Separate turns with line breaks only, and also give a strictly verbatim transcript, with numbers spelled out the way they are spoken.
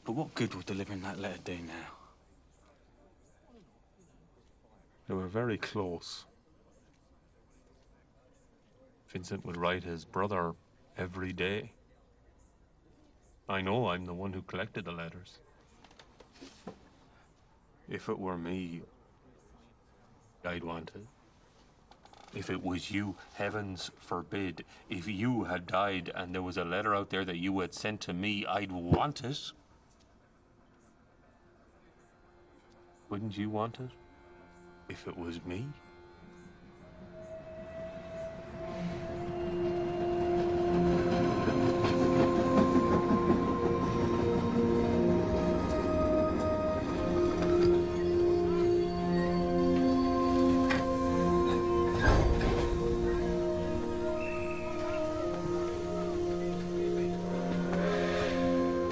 But what good would delivering that letter do now?
They were very close. Vincent would write his brother every day. I know I'm the one who collected the letters. If it were me, I'd want it. If it was you, heavens forbid, if you had died and there was a letter out there that you had sent to me, I'd want it. Wouldn't you want it? If it was me?